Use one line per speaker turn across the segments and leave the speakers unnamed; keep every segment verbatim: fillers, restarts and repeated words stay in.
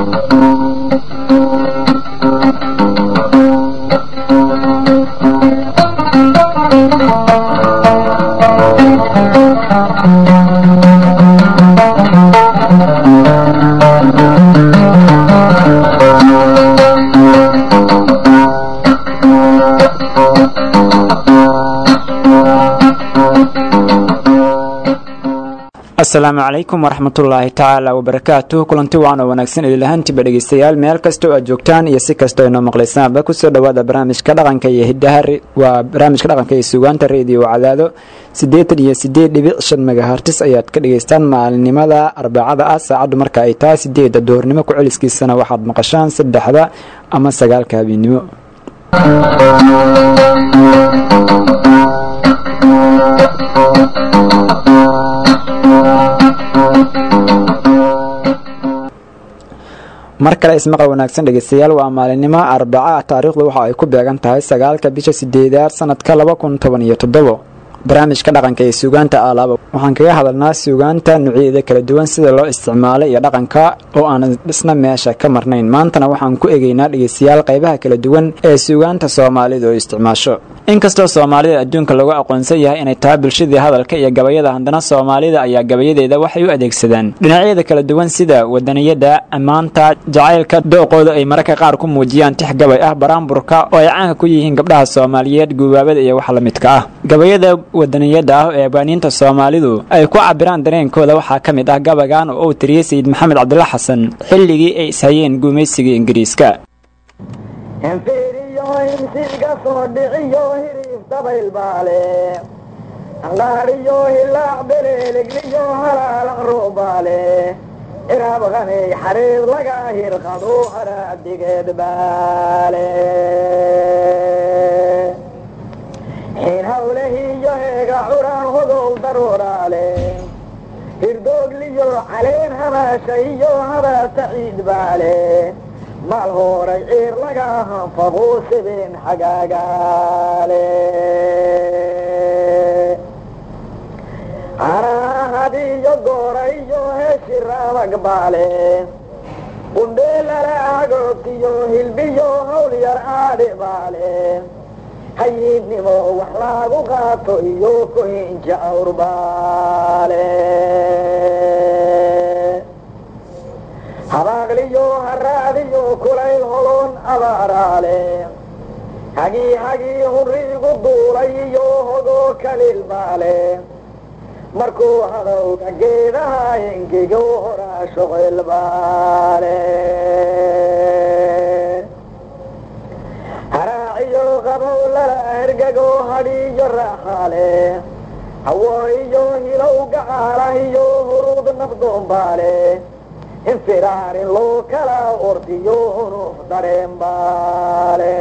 asalaamu calaykum waraxmatullaahi tacaala wabarakaatuh. kulanti wacan oo wanaagsan ilahantiba dhegeystayaal meel kasta oo aad joogtaan iyo si kasta oo inoo maqlaysaanba kusoo dhawaada barnaamijka dhaqanka iyo hidaha waa barnaamijka dhaqanka iyo suugaanta reediyo cadaado siddeetan iyo siddeed dhibic shan megahertz ayaad ka dhegaystaan maalinimada arbacada ah saacaddu marka ay tahay sideedda duhurnimo ku celiskiisana waxaad maqashaan saddexda ama sagaalka habeenimo. mar kale ismaqal wanaagsan dhegeystayaal waa maalinimo arbaca taariikhdu waxa ay ku beegan tahay sagaalka bisha sideedaad sanadka laba kun toban iyo toddobo. barnaamijka dhaqanka iyo suugaanta alaaba waxaan kaga hadalnaa suugaanta nuucyada kala duwan sida loo isticmaalo iyo dhaqanka oo aan isna meesha ka marnayn. maantana waxaan ku eegaynaa dhegeystayaal qaybaha kala duwan ee suugaanta Soomaalidu oo isticmaasho. inkastoo Soomaalida adduunka lagu aqoonsan yahay inay tahay bulshadii hadalka iyo gabayada, haddana Soomaalida ayaa gabayadeeda waxay u adeegsadaan dhinacyada kala duwan sida wadaniyada, ammaanta, jacaylka, dooqooda ay mararka qaar ku muujiyaan tix gabay ah, baraanburka oo ay caan ku yihiin gabdhaha Soomaaliyeed, guubaabada iyo wax la midka ah. gabayada wadaniyada ah ee baaniinta Soomaalidu ay ku cabiraan dareenkooda waxaa ka mid ah gabagan oo uu tiriyay Sayid Maxamed Cabdulla Xasan xilligii ay ishayeen gumaysiga Ingiriiska.
insiga soo dhiciyo hiriif dabayl baale angaariyo hilaac beleelegliyo halaala ruubaale iraabqanay xariir laga hirqado haraadigeed baale xiin hawlahiyo heega curaan hodow daruuraale hirdoogliyo caleen hamaasha iyo habaata ciid baale maal horay ciir laga hanfaqo sibeen xagaagaale carahadiyo goorayo heeshi raabag baale qundheelala agoogtiyo hilbiyo hawl yar aadhi baale hayiidnimo wax laagu qaato iyo kohinja awr baale habaaqliyo haraadiyo kulayl holon abaaraale hagii hagii hurriigu duulay iyo hogoo kaliil baale markuu hadowga geedaha engegow horaa shuqil baale haraaciyo qabow lala hergago hadhiiyo raaxaale hawo iyo hilow gacaalah iyo huruud nafdoon baale infiraarin loo kala ordiyo hunuf dareen baale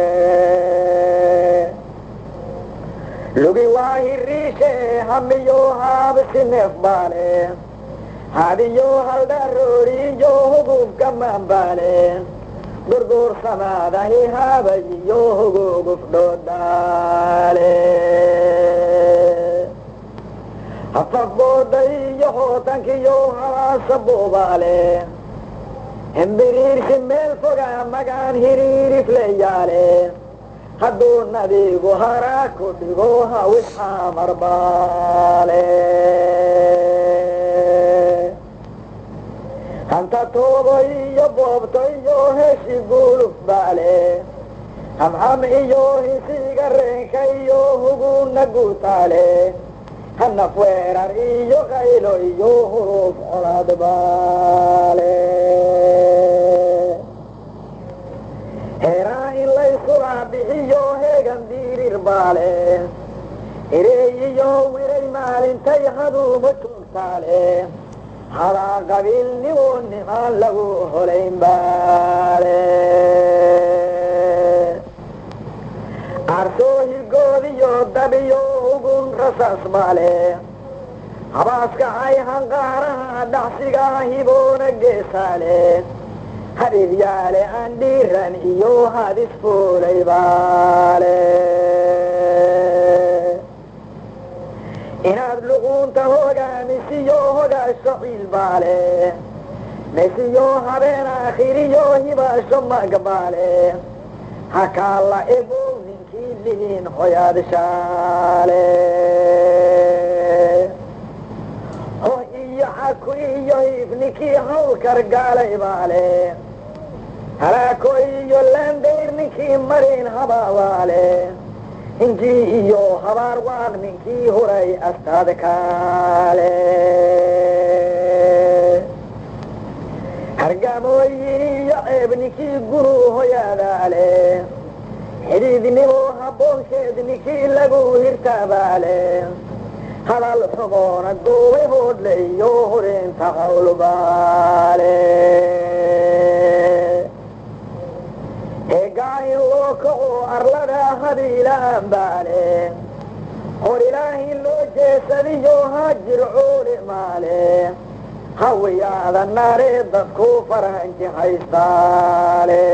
lugi waa hiriishe hamiyo haabisi neef baale hadiyo haldharooriyo hugubka maan baale gurguur samaadahi haabay iyo hugugufdhood baale hafafbooda iyo hootankiyo habaasa buubaale hembiriirsi meel foga magaan hiriirifleyaale hadduu nadigu haraa ku dhigo hawis xamar baale hanta toobo iyo boobto iyo heeshi guuluf baale hamham iyo hisiga reenka iyo huguna guutaale hanaf weerar iyo qaylo iyo huruf colaad baale heeraa in laysula bixiyo heegan diirir baale hireey iyo wiray maalintay haduuma joogtaale hadaa qabiilnimo nimaan lagu holayn baale arsoo hirgoodiyo dabiyo hugun rasaas baale habaaskacay hanqaaraha dhacsiga hiboona geesaale hadhiryaale aan dhiiran iyo hadis fuulay baale inaad luquunta hogaamisiyo hogaasho ciil baale nesiyo habeen aakhiriyo hibaasho magbaale hakaa la ego ninkii liin hoyaad shaale ho iyo xaku iyo ibnikii hawlkar gaalay baale halaako iyo laandayr ninkii marin habaabaale hinjii iyo habaar waaq ninkii huray astaad kaale hargamooyin iyo ceeb ninkii guru hoyaadaale xidhiidnimo habboonkeed ninkii lagu hirtaabaale hadal xumoona goobay hoodle iyo horeenta hawlbaale heegaahin loo kaco arlada hadiilaan baale hor ilaahin loo jeesadiyo haajir cooli maale hawiyaada naaree dadku faranji haystaale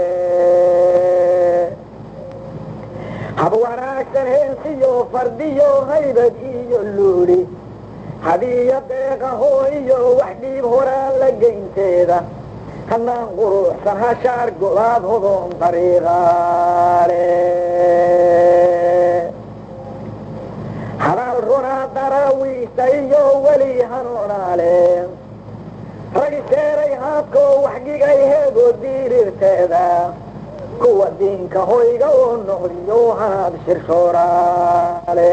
hab wanaagsan heensiyo fardiyo haybad iyo luuli hadiiyo deeqahoo iyo wax dhiib horaan la geynteeda hanaan quruxsan hashaar gobaad hodoon dariiqaale hadaal runaa daraawiista iyo weli hanuunaale ragi seeray haadkoo waxgigay heegoo diirirteeda kuwa diinka hoyga oo noqdiyo hanaad shirshooraale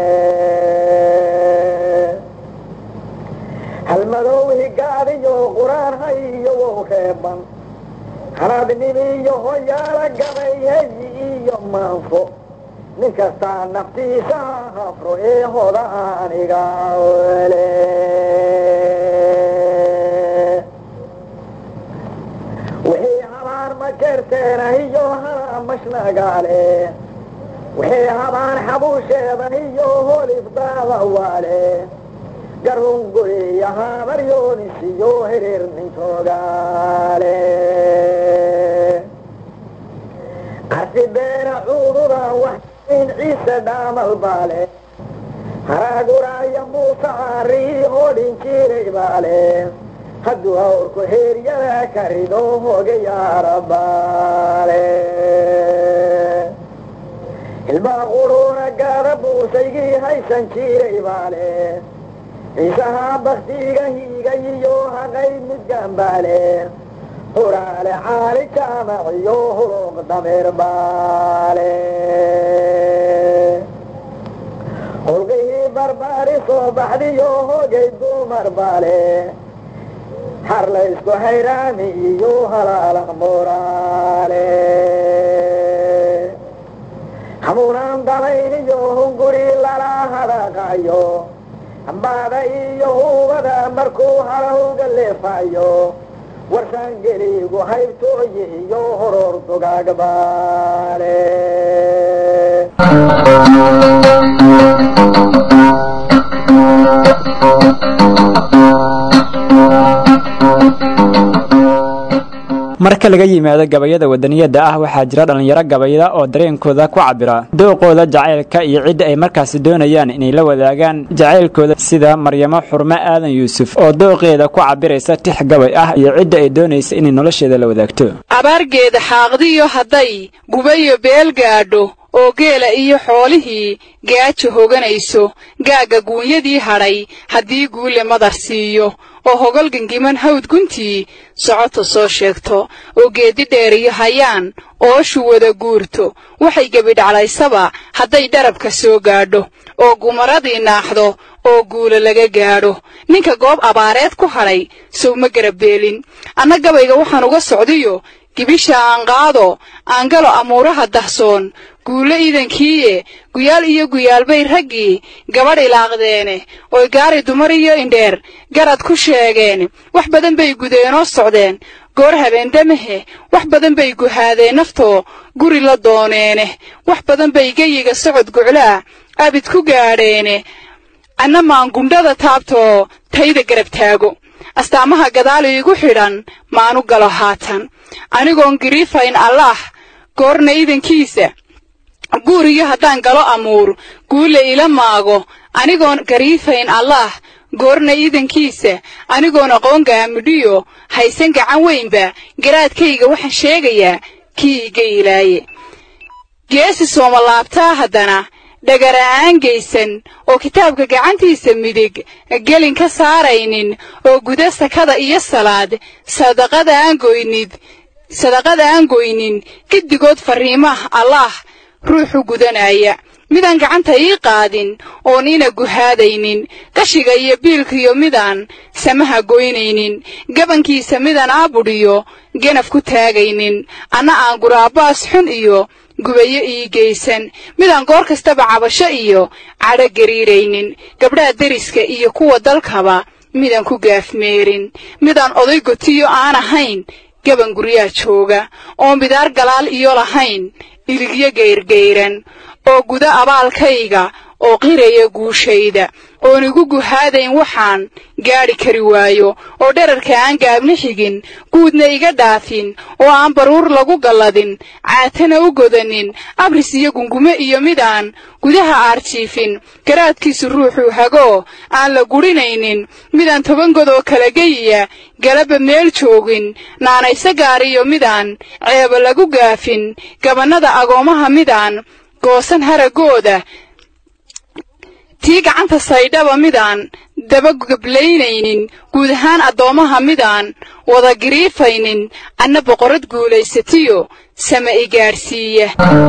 halmadow higaadiyo quraan hayiyo wow reeban hanaadnimiyo hoyaala gabay heyi iyo maanfo nin kastaa naftiisa hafro ee hoda aniga wele wixii habaan ma kerteena iyo hana mashnagaale wixii habaan xabuusheeda iyo holifdaada waale garhunguriya habaryoonis iyo hereer ninkoogaale qarsi beena cuududa wax in ciise dhaamal baale haraaguraaya muuse caarii hoodhin jiray baale hadduu hawrku heeryada ka rido hogayaara baale hilbaa quruuna gaada buusaygii haysan jiray baale ciisahaa baktiga hiigay iyo haqay midgaan baale huraale caali jaamac iyo huruuq dameer baale hulqihii barbaari soo baxdiyo hogay dumar baale har laysku hayraami iyo halaalan moraale hamuunaan damayn iyo hunguri lala hadaqayo hambaada iyo hubada markuu halowga leefayo warsaangeligu haybtooye iyo horoor dugaag baale
marka laga yimaado gabayada wadaniyada ah waxaa jira dhalinyaro gabayada oo dareenkooda ku cabira dooqooda jacaylka iyo cidda ay markaasi doonayaan inay la wadaagaan jacaylkooda sida Maryamo Xurme Aadan Yuusuf oo dooqeeda ku cabiraysa tix gabay ah iyo cidda ay doonaysa inay nolosheeda la wadaagto
abaargeeda xaaqdiyo haday gubayo beel gaadho oo geela iyo xoolihii gaajo hoganayso gaaga guunyadii hadhay haddii guule madar siiyo oo hogol gangiman hawd guntii socoto soo sheegto oo geedi dheeriyo hayaan ooshu wada guurto waxay gabidhaclaysaba hadday dharabka soo gaadho oo gumaradii naaxdo oo guula laga gaadho ninka goob abaareed ku hadhay sow ma garabbeelin anna gabayga waxaan uga socdiyo gibisha aan qaado aan galo amuuraha dahsoon guule iidankiiye guyaal iyo guyaalbay raggii gabadh ilaaqdeene oo gaari dumar iyo indheer garad ku sheegeen wax badan bay gudeenoo socdeen goor habeendamahe wax badan bay guhaadeen naftoo guri la dooneene wax badan bay gayiga socod guclaa abid ku gaadheene anna maan gundhada taabtoo tayda garab taago astaamaha gadaal iigu xidhan maanu galo haatan anigoon giriifayn allaah goorna iidankiisa guuriyo haddaan galo amuur guule ila maago anigoon gariifayn allaah goorna iidankiisa anigoon aqoon gaamidhiyo haysan gacan weynba garaadkayga waxaan sheegayaa kii iga ilaaye geesi soomalaabtaa haddana dhagara'aan geysan oo kitaabka gacantiisa midig gelin ka saaraynin oo guda sakada iyo salaad sadaqada aan goynid sadaqada aan goynin giddigood farriimaha allaah ruuxu gudanaya midaan gacanta ii qaadin oon ina guhaadaynin gashiga iyo biilkiyo midaan samaha goynaynin gabankiisa midaan aabudhiyo ganaf ku taagaynin anna aan guraabaas xun iyo gubayo ii geysan midaan goor kastaba cabasho iyo cadho gariiraynin gabdhaha deriska iyo kuwa dalkaba midaan ku gaafmeerin midaan oday gotiyo aan ahayn gaban guryaa jooga oo midaar galaal iyo lahayn iligyo geyrgeyran oo guda abaalkayga oo qiraya guushayda oon igu guhaadayn waxaan gaadhi kari waayo oo dherarka aan gaabna xigin guudna iga dhaafin oo aan baruur lagu galladin caatana u godanin abris iyo gungume iyo midaan gudaha aarjiifin garaadkiisu ruuxuu hagoo aan la gudhinaynin midaan toban god oo kala geyiya galaba meel joogin naanayse gaariyo midaan ceeba lagu gaafin gabannada agoomaha midaan goosan haragooda tii gacanta saydhaba midaan daba gablaynaynin guud ahaan addoommaha midaan wada giriifaynin anna boqorad guulaysatiyo sama i gaadhsiiya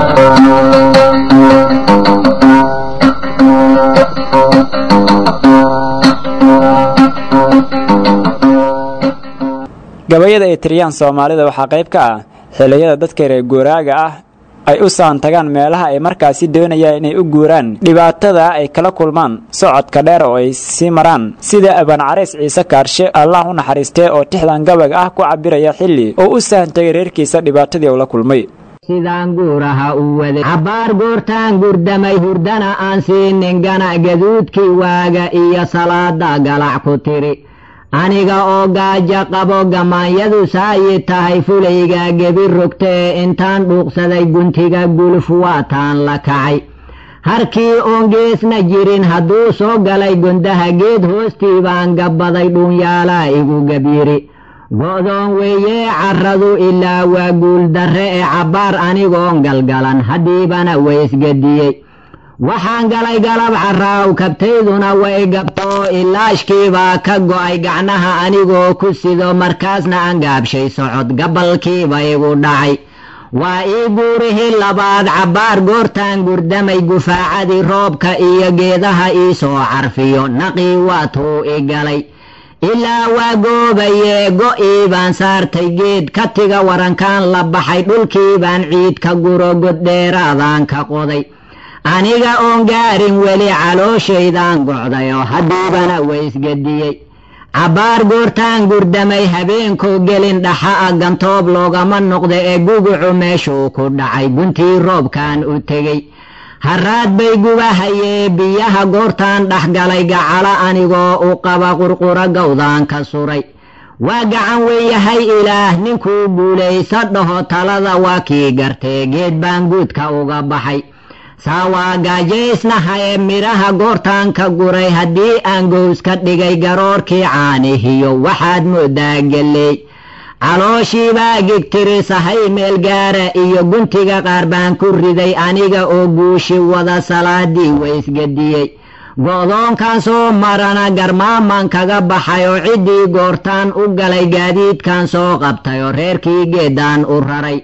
gabayada ay tiriyaan Soomaalida waxaa qayb ka ah xiliyada dadka reer guuraaga ah ay u saan tagaan meelaha ay markaasi doonayaan inay u guuraan dhibaatada ay kala kulmaan socodka dheer oo ay sii maraan sida Aban Careys Ciise Kaarshe Allah u naxariistay oo tixdan gabag ah ku cabiraya xilli oo u saan tagay reerkiisa dhibaatadii uu la kulmay
sidaan guuraha u waday cabaar goortaan gurdamay hurdana aan siinin gana gaduudkii waaga iyo salaada galac ku tiri aniga oo gaaja qabo gamaanyadu saayi tahay fulayga gebi rogtee intaan dhuuqsaday guntiga guluf waataan la kacay harkii oon geesna jirin hadduu soo galay gundaha geed hoostii baan gabbaday dhuunyaalaa igu gabyiri go'doon weeyee carradu ilaa waa guuldarre ee cabbaar anigoon galgalan haddiibana waysgadiyey waxaan galay galab carraaw kabtayduna way gabtoo ilaashkiibaa ka go'ay gacnaha anigoo ku sido markaasna aan gaabshay socod gabalkiiba igu dhacay waa ii guurihii labaad cabbaar goortaan gurdamay gufaacadii roobka iyo geedaha ii soo carfiyo naqii waatuu i galay ilaa waa goobayee go'ii baan saartay geed ka tiga warankaan la baxay dhulkii baan ciid ka guro goddheeraadaan ka qoday aniga oon gaarin weli calooshaydan gocday oo haddiibana waysgadiyey cabbaar goortaan gurdamay habeenkoo gelin dhaxa a gantoob loogama noqda ee gugucu meeshuu ku dhacay guntii roobkaan u tegey harraad bay gubahayee biyaha goortaan dhexgalay gacala anigoo u qaba qurqura gawdaan ka suray waa gacan weeyahay ilaah ninkuu guulaysa dhaho talada waa kii gartee geed baan guudka uga baxay saawaa gaajaysnaha ee midhaha goortaan ka guray haddii aan gows ka dhigay garoorkii caanihiyo waxaad moodaa gelley calooshiibaa gigtirisahay meel gaara iyo guntiga qaar baan ku riday aniga oo guushi wada salaadii waysgadiyey go'doonkaan soo marana garmaaman kaga baxay oo ciddii goortaan u galay gaadiidkan soo qabtay oo reerkii geeddaan u raray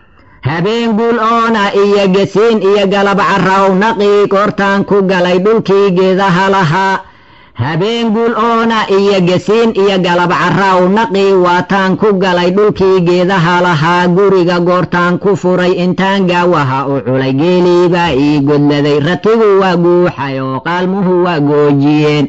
habeen guul oona iyo gesiin iyo galab carraw naqii goortaan ku galay dhulkii geedaha lahaa habeen guul oona iyo gesiin iyo galab carraw naqii waataan ku galay dhulkii geedaha lahaa guriga goortaan ku furay intaan gaawaha u culay geeliibaa ii godladay ratigu waa guuxay oo qaalmuhu waa goojiyeen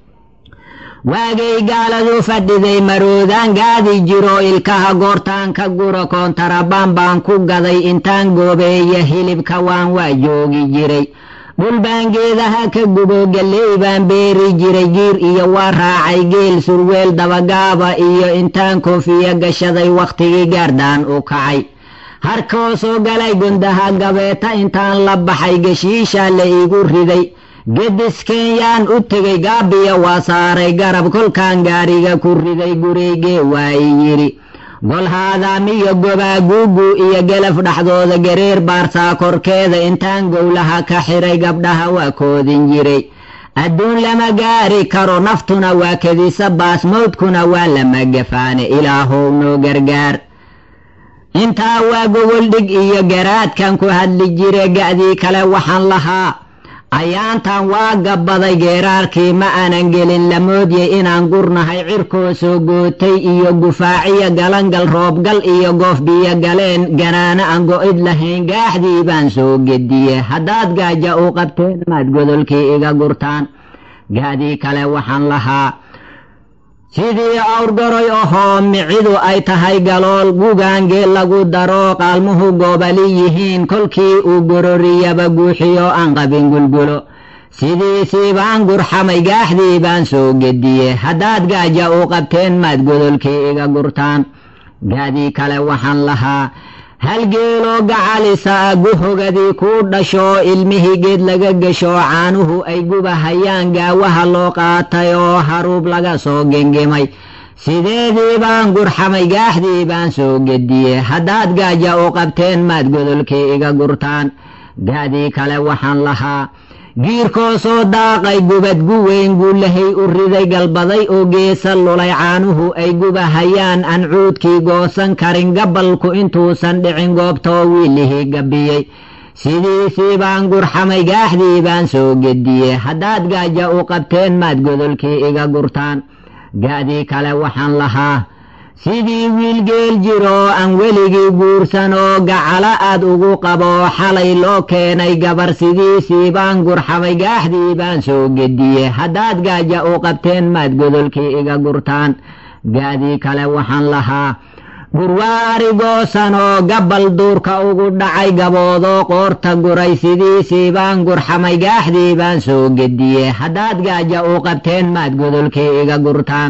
waagay gaaladu fadhiday maroodaan gaadi jiro ilkaha goortaan ka guro koontarabaan baan ku gaday intaan goobeeya hilibka waan waa joogi jiray dhul baan geedaha ka gubo galley baan beeri jiray giir iyo waa raacay geel surweel dabagaaba iyo intaan koofiya gashaday wakhtigii gaardaan u kacay harkoo soo galay gundaha gabeeta intaan la baxay geshiisha la igu riday gediskenyaan u tegay gaabiya waa saaray garab kolkaan gaariga ku riday gurigee waa i yidhi gol haadaamiyo gobaaguugu iyo gelaf dhaxdooda gareer baarsaa korkeeda intaan gowlaha ka xiray gabdhaha waa koodin jiray adduun lama gaari karo naftuna waa kedisa baasmowdkuna waa lama gafaane ilaahow noo gargaar intaa waa gogol dhig iyo garaadkan ku hadli jire ga'dii kale waxaan lahaa ayaantan waa gabbaday geeraarkii ma aanan gelin la moodyay inaan gurnahay cirkoo soo gootay iyo gufaaciyo galangal roobgal iyo goof biyo galeen ganaana aan go'id lahayn gaaxdii baan soo gediye haddaad gaaja u qabteen maad godolkii iga gurtaan gaadii kale waxaan lahaa sidii awrgaroy ahoo micidu ay tahay galool gugaangee lagu daro qaalmuhu goobali yihiin kolkii uu gororiyaba guuxiyo aan qabin gulgulo sidiisii baan gurxamay gaaxdii baan soo gediye haddaad gaaja u qabteen maad godolkii iga gurtaan gaadii kale waxaan lahaa halgeeloo gacalisa guhogadii kuu dhasho ilmihii geed laga gesho caanuhu ay gubahayaan gaawaha loo qaatay oo haruub laga soo gengimay sideedii baan gurxamay gaaxdii baan soo gediye haddaad gaaja u qabteen maad godolkii iga gurtaan gaadii kale waxaan lahaa giirkoo soo daaqay gubad guweyn guulahay u riday galbaday oo geesa lulay caanuhu ay gubahayaan aan cuudkii goosan karin gabalku intuusan dhicin goobtoo wiilihii gabbiyey sidiisii baan gurxamay gaaxdii baan soo gediye haddaad gaaja u qabteen maad godolkii iga gurtaan gaadii kale waxaan lahaa sidii wiil geel jiroo aan weligii guursan oo gacala aad ugu qabo xalay loo keenay gabar sidiisii baan gurxamay gaaxdii baan soo gediye haddaad gaaja u qabteen maad godolkii iga gurtaan gaadii kale waxaan lahaa gurwaa arigoosan oo gabal duurka ugu dhacay gaboodoo qoorta guray sidiisii baan gurxamay gaaxdii baan soo gediye haddaad gaaja u qabteen maad godolkii iga gurtaan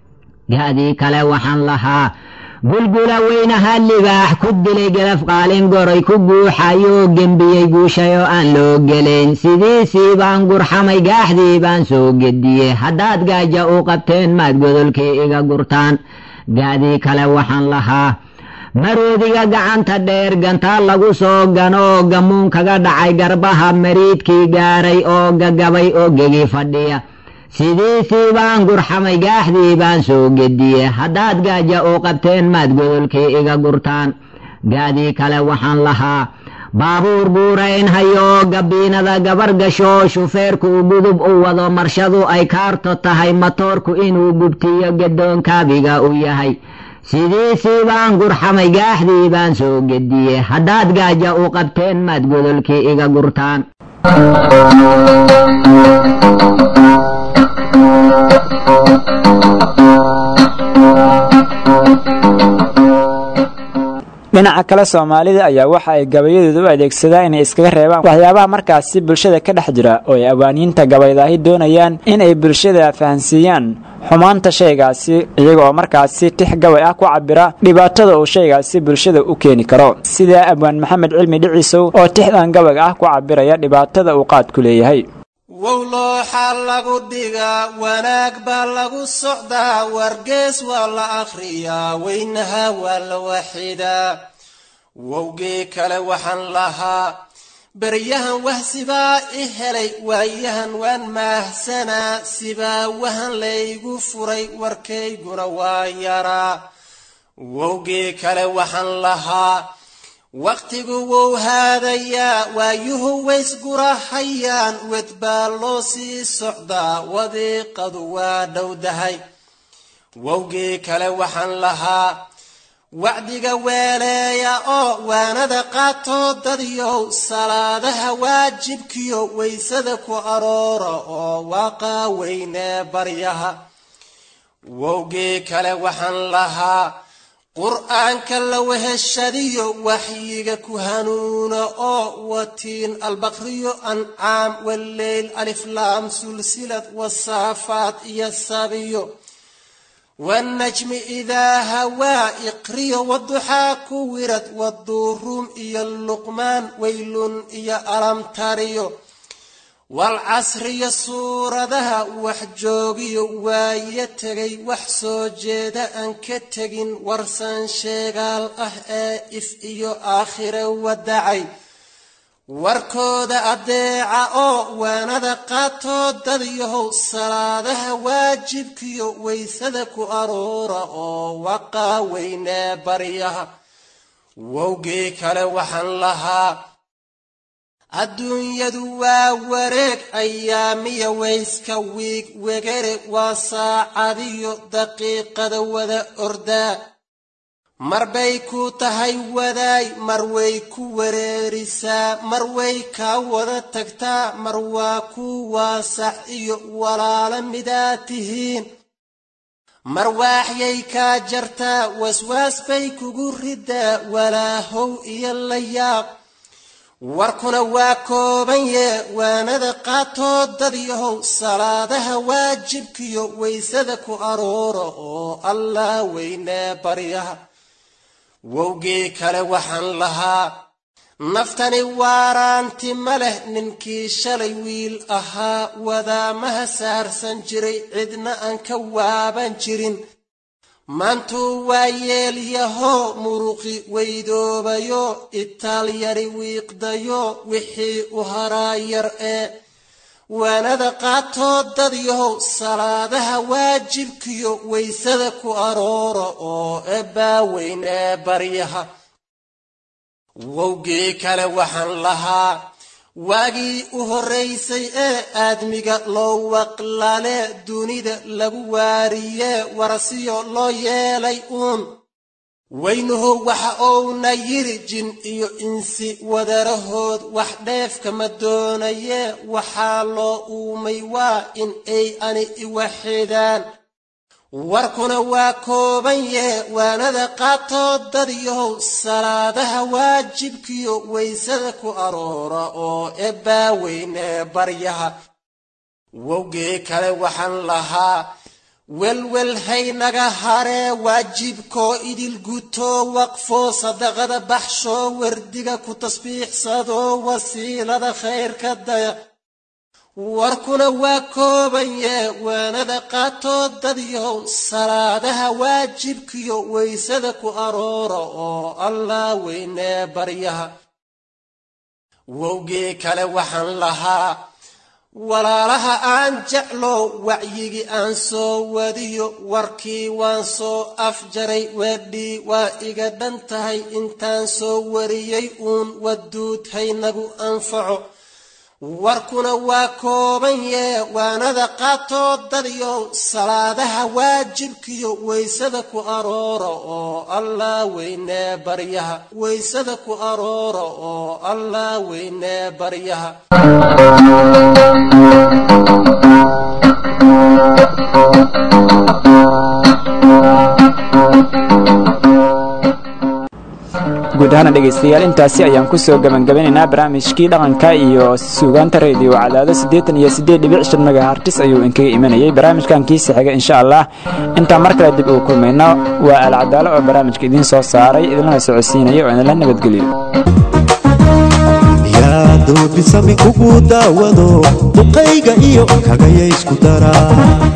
gaadii kale waxaan lahaa gulgula weynaha libaax ku dilay gelaf qaalin goray ku guuxayoo gembiyey guushayoo aan loo gelayn sidiisii baan gurxamay gaaxdii baan soo gediye haddaad gaaja u qabteen maad godolkii iga gurtaan gaadii kale waxaan lahaa maroodiga gacanta dheer gantaa lagu soo ganoo gamuun kaga dhacay garbaha mariidkii gaaray oo gagabay oo gegi fadhiya sidiisii baan gurxamay gaaxdii baan soo gediye haddaad gaaja u qabteen maad godolkii iga gurtaan gaadii kale waxaan lahaa baabuur guurayn hayoo gabiinada gabar gasho shufeerku u gudub u wado marshadu ay kaarto tahay matoorku inuu gubtiyo gadoonkaabiga u yahay sidiisii baan gurxamay gaaxdii baan soo gediye haddaad gaaja u qabteen maad godolkii iga gurtaan
dhinaca kale soomaalida ayaa waxa ay gabayadooda u adeegsadaan inay iskaga reebaan waxyaabaha markaasi bulshada ka dhex jira oo ay awaaniinta gabaydaahi doonayaan in ay bulshada fahansiiyaan xumaanta shaygaasi iyaga oo markaasi tix gabay ah ku cabira dhibaatada uu shaygaasi bulshada u keeni karo sida abwaan maxamed cilmi dhiciisow oo tixdan gabayga ah ku cabiraya dhibaatada uu qaadku leeyahay
wowlooxa lagu dhigaa wanaag baa lagu socdaa wargees waa la akhriyaa weynaha waa la waxidaa wowgii kale waxaan lahaa beryahan wahsibaa i helay waayahan waan maahsanaa sibaa wahan laygu furay warkayguna waa yaraa wowgii kale waxaan lahaa waqtigu wuu haadayaa waayuhu waysgurahayaan wed baa loo sii socdaa wadiiqadu waa dhowdahay wowgii kale waxaan lahaa wacdiga weeleeya oo waanada qaatoo dadyow salaadaha waajibkiyo waysada ku aroora oo waaqaa weynee baryaha wowgii kale waxaan lahaa qur'aanka la weheshadiyo waxyiga ku hanuuna oo watiin albaqriyo ancaam waleyl aliflaam sulsilad wasaafaat iyo sabiyo والنجم إذا هوى إقري والضحى كورت والضروم إيا اللقمان ويل إيا ألم تريو والعصرية صورة ذها وحجوغي ويتغي وحسو جيدا أنكتغين ورسان شيغال أه إف إيو آخر ودعي warkooda adeeca oo waanada qaatoo dadiyahow salaadaha waajibkiyo waysada ku aroora oo waqaa weynee baryaha wowgii kale waxaan lahaa adduunyadu waa wareeg ayaamiya wayska wiig wegere waa saacadiyo daqiiqada wada ordaa marbay ku tahay wadaay mar way ku wareerisaa mar way ka wada tagtaa mar waa ku waasax iyo walaala midaa tihiin mar waaxyay kaa jartaa waswaas bay kugu ridaa walaahow iyo la yaab warkuna waa kooban yee waanada qaatoo dadyahow salaadaha waajibkiyo waysada ku aroora oo allah weynee baryaha wowgii kale waxaan lahaa naftani waaraanti ma leh ninkii shalay wiil ahaa wadaamaha saarsan jiray cidna aan ka waaban jirin maantuu waa yeelyahoo muruqi weydoobayo itaalyari wiiqdayo wixii u haraa yar ee waanada qaatoo dadyahow salaadaha waajibkiyo waysada ku aroora oo eebbaa weyn ee baryaha wowgii kale waxaan lahaa waagii u horraysay ee aadmiga loo waqlale dunida lagu waariyee warasiyo loo yeelay uun weynuhu waxa uuna yiri jin iyo insi wadarahood wax dheefkama doonayee waxaa loo uumay waa in ay ani iwaxidaan warkuna waa kooban yee waanada qaatoo dadyahow salaadaha waajibkiyo waysada ku aroora oo eebbaa weynee baryaha wowgii kale waxaan lahaa welwel haynaga haree waajibkoo idil gutoo waqfoo sadaqada baxshoo wardiga ku tasbiixsadoo wasiilada khayrka daya warkuna waa kooban yee waanada qaatoo dadyahow salaadaha waajibkiyo waysada ku aroora oo allah weynee baryaha wowgii kale waxaan lahaa walaalaha aan jeclo wacyigi aan soo wadiyo warkii waan soo afjaray weedhii waa iga dhan tahay intaan soo wariyey uun waduud haynagu anfaco warkuna waa kooban yee waanada qaatoo dadyahow salaadaha waajibkiyo waysada ku aroora oo allah weynee baryaha waysada ku aroora oo allah weynee baryaha
guud ahaan dhegaystayaal intaasi ayaan ku soo gabagabanaynaa barnaamijkii dhaqanka iyo suugaanta radio cadaado siddeetan iyo siddeed dhibic shan megahertz ayuu inkaga imanayay barnaamijkan kiisa xiga insha allah intaan mar kale dib ugu kulmayno waa alcadaalo oo barnaamijka idiin soo saaray idinlana socodsiinaya oo idinla nabadgeliyo
yaa doobisami kugu daawado duqayga iyo kagaya isku daraa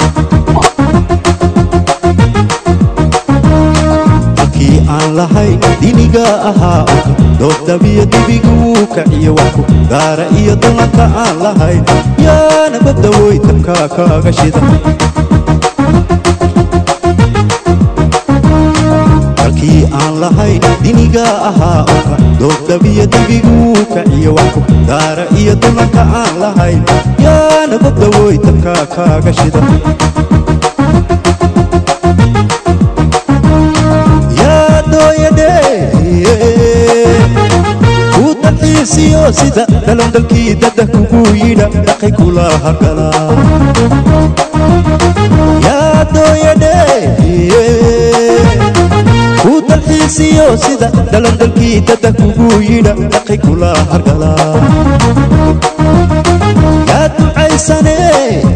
aan lahay diniga ahaa doobdabiyo dibigu kaciyo waxku daara iyo dulanka aan lahay yaana badawey dabka kaaga shida halkii aan lahay diniga ahaa doobdabiyo dibigu kaciyo waxku daara iyo dulanka aan lahay yaana badawey dabka kaaga shida siyo sida dhalandalkii dada kugu yidha dhaqay kula hargala yaa dooyadhe ku dalxiisiyo sida dhalandalkii dada kugu yidha dhaqay kula hargala yaa ducaysane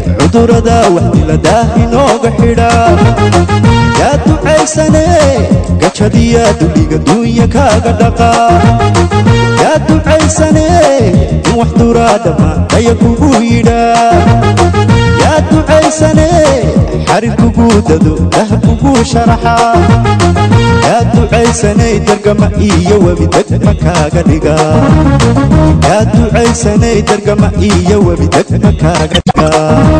cudurada wax dila daahi nooga xidha yaa ducaysane gajadiya duliga dunya kaaga dhaqa yaa ducaysane in wax duraadama daya kugu yidha yaa ducaysane xarir kugu dado dahab kugu sharaxa yaa ducaysanay dargama iyo webi degma kaaga dhiga yaa ducaysanay dargama iyo webi degma kaaga dhiga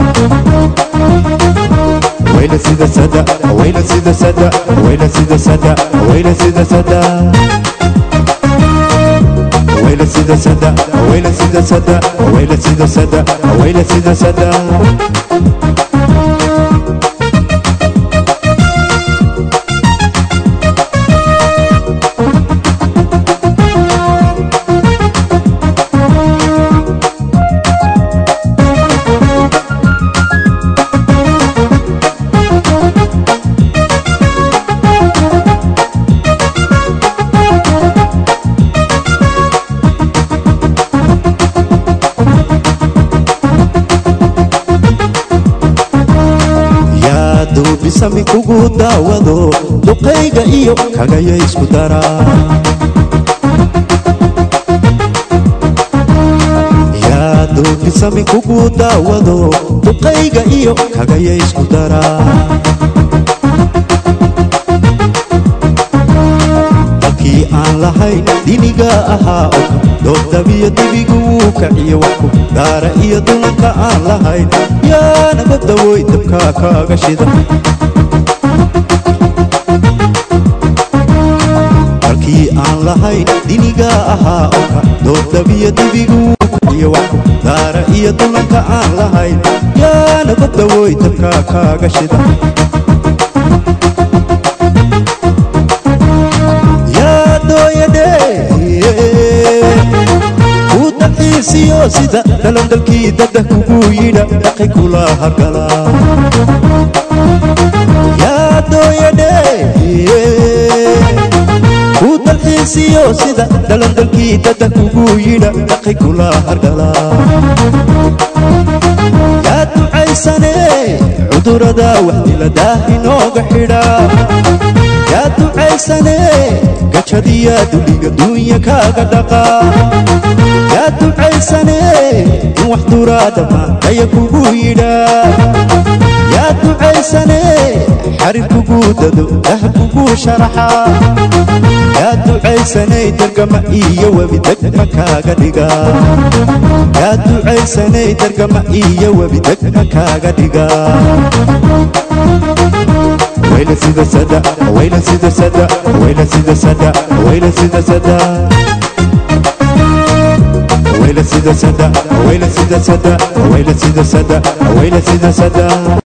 wayla sida sada wayla sida sada wayla sida sada wayla sida sada wayla sida sada wayla sida sada wayla sida sada wayla sida sada bisami kugu daawado duqayga iyo kagaya isku dara yaa bisami kugu daawado duqayga iyo kagaya isku dara dalkii aan lahayn diniga ahaa doobdabiyo dibigu wuu kaciyo waxku daara iyo dulanka aan lahayn yaa naga dawoy dabkaa kaaga shida dalkii aan lahayn diniga ahaa oka doobdabiyo dibigu wuu kaciyo waxku daara iyo dulanka aan lahayn yaa naga dawoy dabkaa kaaga shida yaa dooyadhe siyo sida dhalandalkii dada kugu yidha dhaqay kula hargala yaa dooyadhe ku dalxiisiyo sida dhalandalkii dada kugu yidha dhaqay kula hargala yaa ducaysane cudurada waxdila daahinooga xidha yaa ducaysane gajadiya duliga dunya kaaga dhaqa yaa ducaysane in wax duraadama daya kugu yidha yaa ducaysane xarir kugu dado dahab kugu sharaxa yaa ducaysanay dargama iyo webi degma kaaga dhiga yaa ducaysanay dargama iyo webi degma kaaga dhiga wayla sida sada wayla sida sada wayla sida sada wayla sida sada wayla sida sada wayla sida sada wayla sida sada wayla sida sada